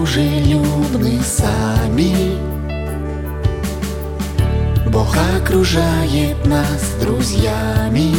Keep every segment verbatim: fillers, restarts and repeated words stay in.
дружелюбны сами. Бог окружает нас друзьями.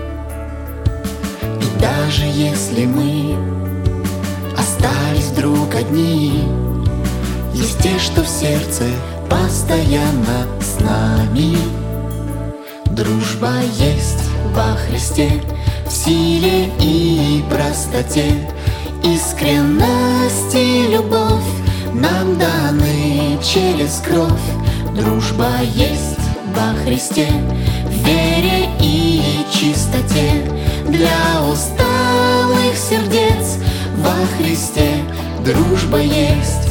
И даже если мы остались вдруг одни, есть те, что в сердце постоянно с нами. Дружба есть во Христе, в силе и простоте. Искренность и любовь нам даны через кровь. Дружба есть во Христе, в вере и чистоте. Для усталых сердец во Христе дружба есть.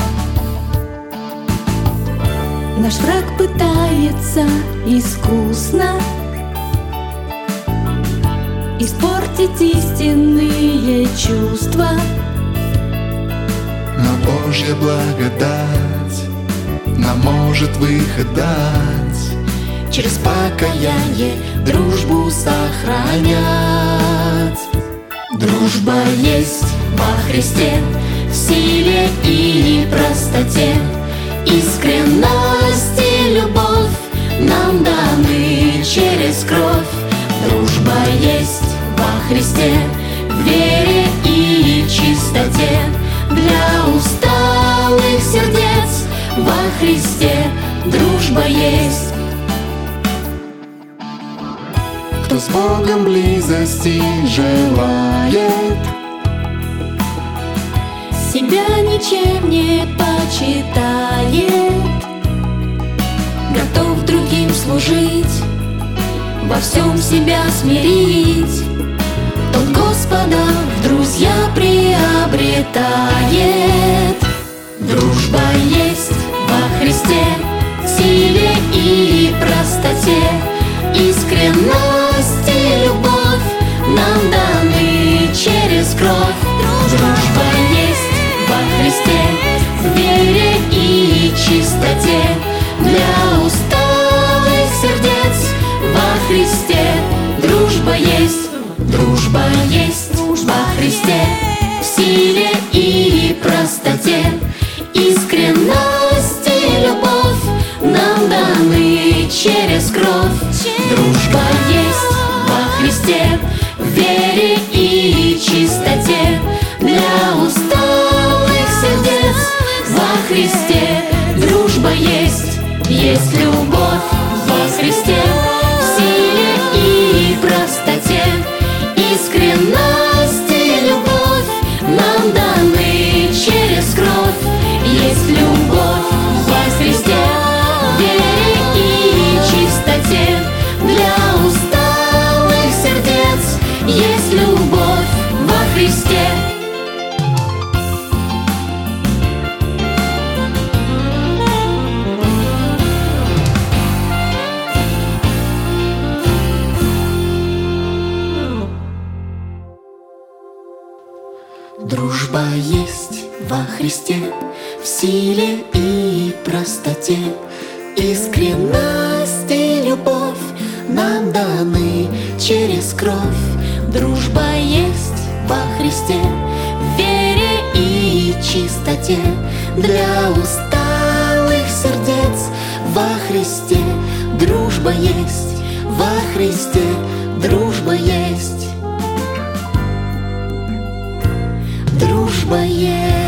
Наш враг пытается искусно испортить истинные чувства, но Божья благодать нам может выход дать, через покаяние дружбу сохранять. Дружба есть во Христе, в силе и простоте. Искренность и любовь нам даны через кровь. Дружба есть во Христе, в вере и чистоте. Для усталых сердец во Христе дружба есть. Кто с Богом близости желает, себя ничем не почитает, готов другим служить, во всем себя смирить, тот Господа в друзья приобретает. Дружба есть во Христе, в силе и простоте. Искренность и любовь нам даны через кровь. Дружба есть во Христе, в вере и чистоте. Для усталых сердец во Христе дружба есть. Дружба есть во Христе, в силе и простоте. Искренность и любовь нам даны через кровь. Дружба есть во Христе, в вере и чистоте. Для усталых сердец во Христе дружба есть. Есть любовь во Христе, в силе и простоте. Искренность и любовь нам даны через кровь. Есть любовь во Христе, в вере и чистоте. Для усталых сердец есть любовь во Христе. дружба есть во Христе, в силе и простоте. Искренность и любовь нам даны через кровь. Дружба есть во Христе, в вере и чистоте. Для усталых сердец во Христе дружба есть, во Христе дружба есть. Дружба есть.